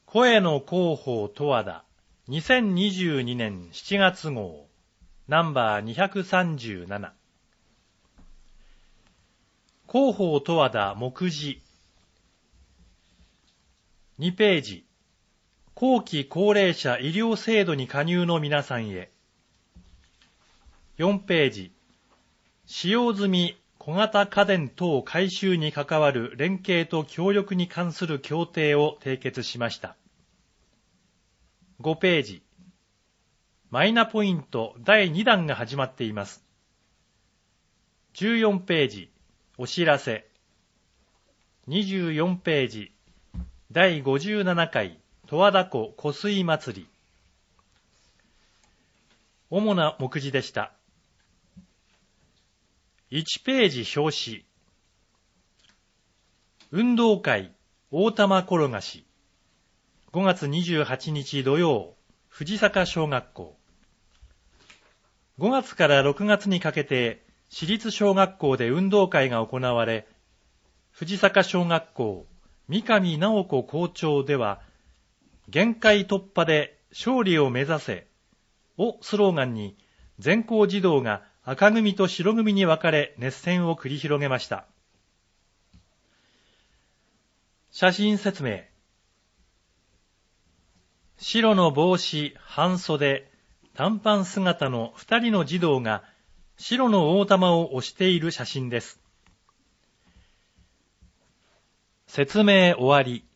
声の広報十和田2022年7月号ナンバー237広報十和田目次2ページ後期高齢者医療制度に加入の皆さんへ4ページ使用済み小型家電等改修に関わる連携と協力に関する協定を締結しました。5ページマイナポイント第2弾が始まっています。14ページお知らせ24ページ第57回十和田湖湖水祭り主な目次でした。1ページ表紙運動会大玉転がし5月28日土曜藤坂小学校5月から6月にかけて私立小学校で運動会が行われ藤坂小学校三上直子校長では限界突破で勝利を目指せをスローガンに全校児童が赤組と白組に分かれ熱戦を繰り広げました。写真説明白の帽子、半袖、短パン姿の2人の児童が白の大玉を押している写真です。説明終わり。